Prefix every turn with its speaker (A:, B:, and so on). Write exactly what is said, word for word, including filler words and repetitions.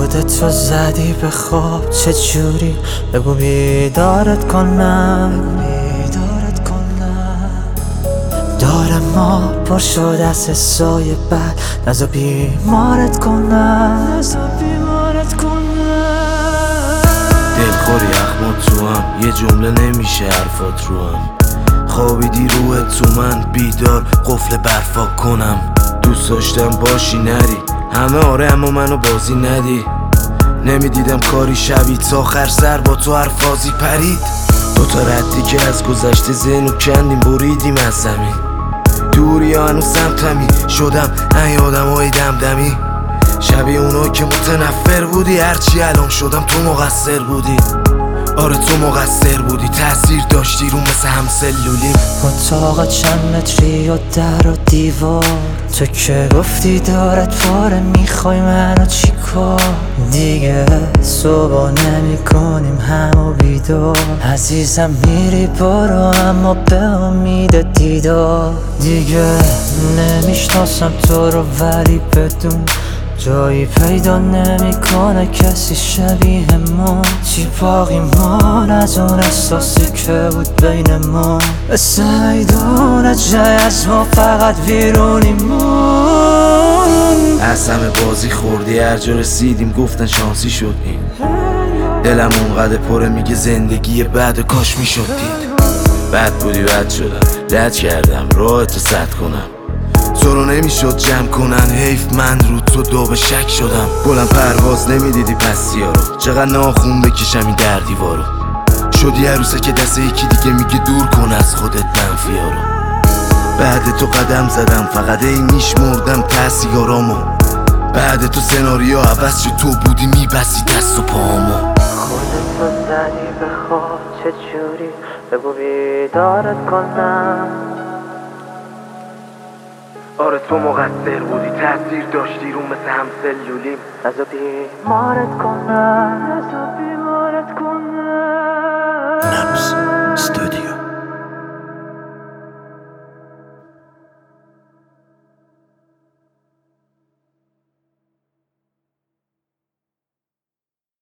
A: خودتو زدی به خواب چجوری؟ بگو بیدارت کنم، بیدارت کنم. دار ما پر شد از حسای بد، نزا بیمارت کنم، نزا بیمارت کنم.
B: دلخوری اخمات تو هم یه جمله نمیشه حرفات رو هم. خوابیدی روحت تو من بیدار قفل برفا کنم. دوست داشتم باشی نری همه آره اما منو بازی ندی. نمیدیدم کاری شوید تا آخر سر با تو هر فازی پرید. دوتا ردی که از گذشته ذهنو کندیم بریدیم از زمین. دوری ها هنو سمتمی شدم این آدم های دمدمی. شبیه اونایی که متنفر بودی هرچی الان شدم تو مقصر بودی. آره تو مقصر بودی تأثیر داشتی رو مثل همسلولیم.
A: اتاق چند متری و در و دیوار، تو که گفتی دارت پاره میخوای منو چی کار؟ دیگه صبح نمی کنیم همو بیدار. عزیزم میری برو اما به امید دیدار. دیگه نمیشناسم تو رو ولی بدون جایی پیدا نمیکنه کسی شبیه ما. چی باقی مان از اون احساسی که بود بین ما؟ مثل میدونه جای از ما فقط ویرونیمون.
B: از همه بازی خوردی هر جا رسیدیم گفتن شانسی شدیم. دلم اونقدر پره میگه زندگی بعد کاش میشد دید. بد بودی بد شدم لج کردم راهتو سد کنم. تو رو نمیشد جمع کنن حیف من رو تو دو به شک شدم. بلند پرواز نمیدیدی پسیا رو چقدر ناخون بکشم این در دیوارو. شدی عروسه که دست یکی دیگه میگه دور کن از خودت منفیا رو. بعد تو قدم زدم فقط ای میشمردم تأثیرامو. بعد تو سناریو عوض شد تو بودی میبسی دست و پامو.
A: خودتو زدی به خواب چجوری؟ بگو بیدارت کنم.
B: آره تو مقصر بودی تأثیر داشتی رو مثل همسلولیم.
A: نزا بیمارت کنم، نزا بیمارت کنم.